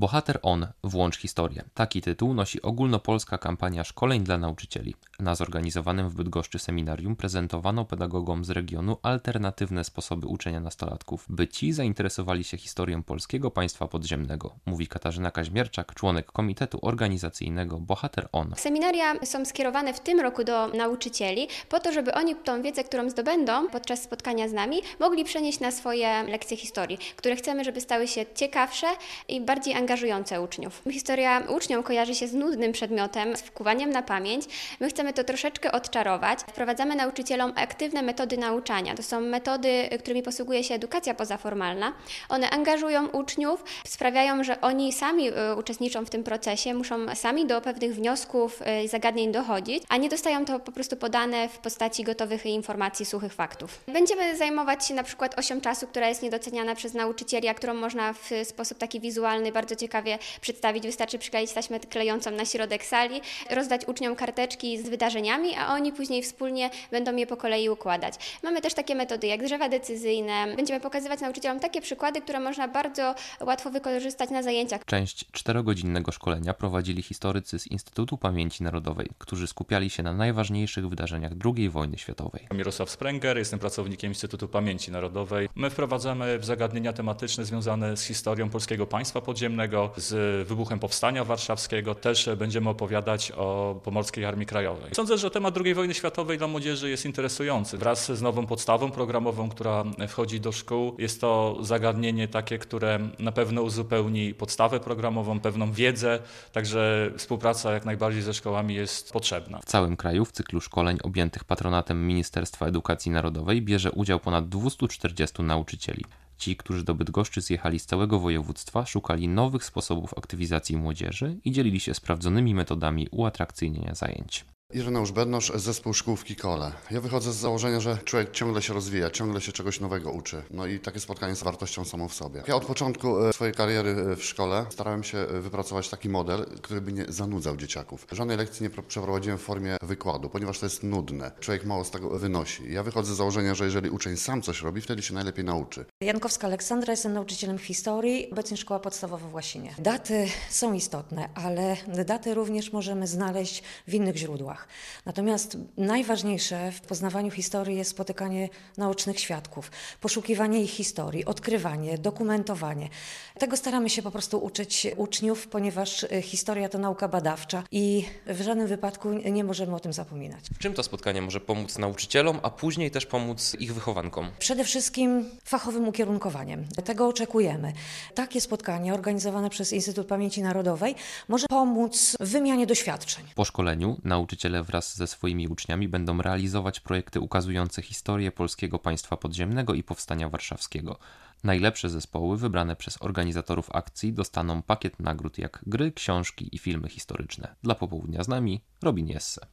Bohater On. Włącz historię. Taki tytuł nosi ogólnopolska kampania szkoleń dla nauczycieli. Na zorganizowanym w Bydgoszczy seminarium prezentowano pedagogom z regionu alternatywne sposoby uczenia nastolatków, by ci zainteresowali się historią polskiego państwa podziemnego, mówi Katarzyna Kaźmierczak, członek komitetu organizacyjnego Bohater On. Seminaria są skierowane w tym roku do nauczycieli po to, żeby oni tą wiedzę, którą zdobędą podczas spotkania z nami, mogli przenieść na swoje lekcje historii, które chcemy, żeby stały się ciekawsze i bardziej angażujące uczniów. Historia uczniom kojarzy się z nudnym przedmiotem, z wkuwaniem na pamięć. My chcemy to troszeczkę odczarować. Wprowadzamy nauczycielom aktywne metody nauczania. To są metody, którymi posługuje się edukacja pozaformalna. One angażują uczniów, sprawiają, że oni sami uczestniczą w tym procesie, muszą sami do pewnych wniosków i zagadnień dochodzić, a nie dostają to po prostu podane w postaci gotowych informacji, suchych faktów. Będziemy zajmować się na przykład osią czasu, która jest niedoceniana przez nauczycieli, a którą można w sposób taki wizualny bardzo ciekawie przedstawić. Wystarczy przykleić taśmę klejącą na środek sali, rozdać uczniom karteczki z wydarzeniami, a oni później wspólnie będą je po kolei układać. Mamy też takie metody jak drzewa decyzyjne. Będziemy pokazywać nauczycielom takie przykłady, które można bardzo łatwo wykorzystać na zajęciach. Część 4-godzinnego szkolenia prowadzili historycy z Instytutu Pamięci Narodowej, którzy skupiali się na najważniejszych wydarzeniach II wojny światowej. Mirosław Sprenger, jestem pracownikiem Instytutu Pamięci Narodowej. My wprowadzamy w zagadnienia tematyczne związane z historią polskiego państwa podziemnego, z wybuchem Powstania Warszawskiego. Też będziemy opowiadać o Pomorskiej Armii Krajowej. Sądzę, że temat II wojny światowej dla młodzieży jest interesujący. Wraz z nową podstawą programową, która wchodzi do szkół, jest to zagadnienie takie, które na pewno uzupełni podstawę programową, pewną wiedzę, także współpraca jak najbardziej ze szkołami jest potrzebna. W całym kraju w cyklu szkoleń objętych patronatem Ministerstwa Edukacji Narodowej bierze udział ponad 240 nauczycieli. Ci, którzy do Bydgoszczy zjechali z całego województwa, szukali nowych sposobów aktywizacji młodzieży i dzielili się sprawdzonymi metodami uatrakcyjnienia zajęć. Ireneusz Bednosz, zespół szkół w Kikole. Ja wychodzę z założenia, że człowiek ciągle się rozwija, ciągle się czegoś nowego uczy. No i takie spotkanie jest wartością samą w sobie. Ja od początku swojej kariery w szkole starałem się wypracować taki model, który by nie zanudzał dzieciaków. Żadnej lekcji nie przeprowadziłem w formie wykładu, ponieważ to jest nudne. Człowiek mało z tego wynosi. Ja wychodzę z założenia, że jeżeli uczeń sam coś robi, wtedy się najlepiej nauczy. Jankowska Aleksandra, jestem nauczycielem historii, obecnie Szkoła Podstawowa w Łasinie. Daty są istotne, ale daty również możemy znaleźć w innych źródłach. Natomiast najważniejsze w poznawaniu historii jest spotykanie naocznych świadków, poszukiwanie ich historii, odkrywanie, dokumentowanie. Tego staramy się po prostu uczyć uczniów, ponieważ historia to nauka badawcza i w żadnym wypadku nie możemy o tym zapominać. Czym to spotkanie może pomóc nauczycielom, a później też pomóc ich wychowankom? Przede wszystkim fachowym ukierunkowaniem. Tego oczekujemy. Takie spotkanie organizowane przez Instytut Pamięci Narodowej może pomóc w wymianie doświadczeń. Po szkoleniu nauczyciele wraz ze swoimi uczniami będą realizować projekty ukazujące historię polskiego państwa podziemnego i powstania warszawskiego. Najlepsze zespoły wybrane przez organizatorów akcji dostaną pakiet nagród jak gry, książki i filmy historyczne. Dla Popołudnia z nami Robin Jesse.